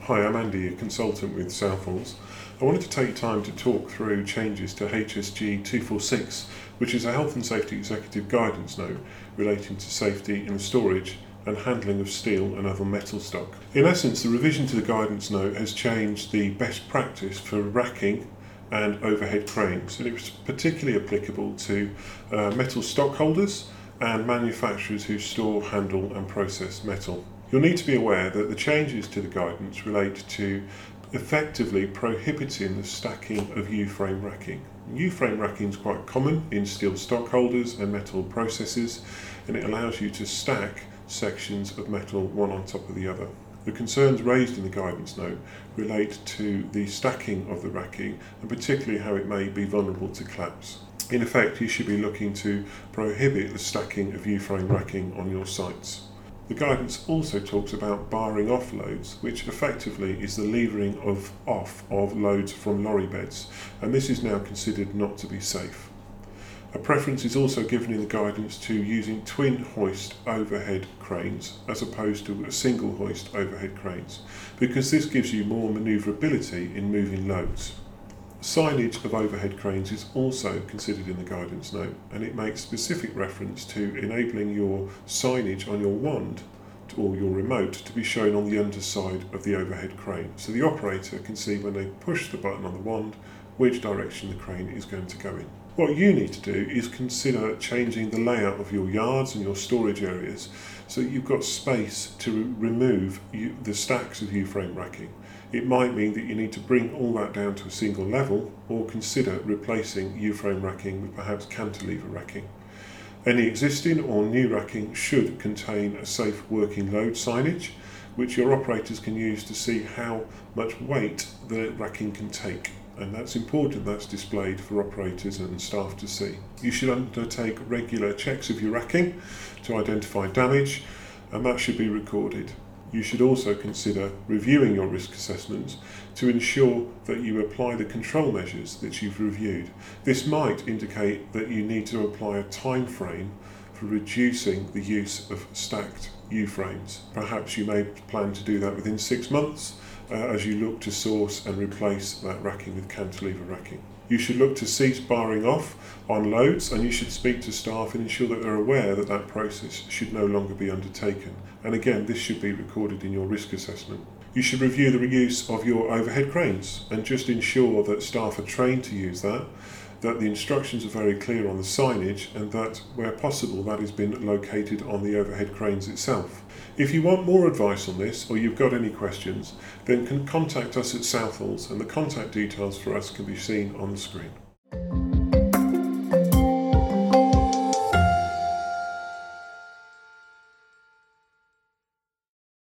Hi, I'm Andy, a consultant with Southall's. I wanted to take time to talk through changes to HSG 246, which is a Health and Safety Executive Guidance Note relating to safety in storage and handling of steel and other metal stock. In essence, the revision to the guidance note has changed the best practice for racking and overhead cranes, and it was particularly applicable to metal stockholders and manufacturers who store, handle and process metal. You'll need to be aware that the changes to the guidance relate to effectively prohibiting the stacking of U-frame racking. U-frame racking is quite common in steel stockholders and metal processes, and it allows you to stack sections of metal one on top of the other. The concerns raised in the guidance note relate to the stacking of the racking and particularly how it may be vulnerable to collapse. In effect, you should be looking to prohibit the stacking of U-frame racking on your sites. The guidance also talks about barring off loads, which effectively is the levering off of loads from lorry beds, and this is now considered not to be safe. A preference is also given in the guidance to using twin hoist overhead cranes as opposed to a single hoist overhead cranes, because this gives you more manoeuvrability in moving loads. Signage of overhead cranes is also considered in the guidance note, and it makes specific reference to enabling your signage on your wand or your remote to be shown on the underside of the overhead crane, so the operator can see when they push the button on the wand which direction the crane is going to go in. What you need to do is consider changing the layout of your yards and your storage areas so that you've got space to remove the stacks of U-frame racking. It might mean that you need to bring all that down to a single level or consider replacing U-frame racking with perhaps cantilever racking. Any existing or new racking should contain a safe working load signage, which your operators can use to see how much weight the racking can take. And that's important, that's displayed for operators and staff to see. You should undertake regular checks of your racking to identify damage, and that should be recorded. You should also consider reviewing your risk assessments to ensure that you apply the control measures that you've reviewed. This might indicate that you need to apply a time frame for reducing the use of stacked U-frames. Perhaps you may plan to do that within 6 months as you look to source and replace that racking with cantilever racking. You should look to cease barring off on loads, and you should speak to staff and ensure that they're aware that that process should no longer be undertaken. And again, this should be recorded in your risk assessment. You should review the use of your overhead cranes and just ensure that staff are trained to use that the instructions are very clear on the signage, and that where possible that has been located on the overhead cranes itself. If you want more advice on this or you've got any questions, then contact us at Southall's, and the contact details for us can be seen on the screen.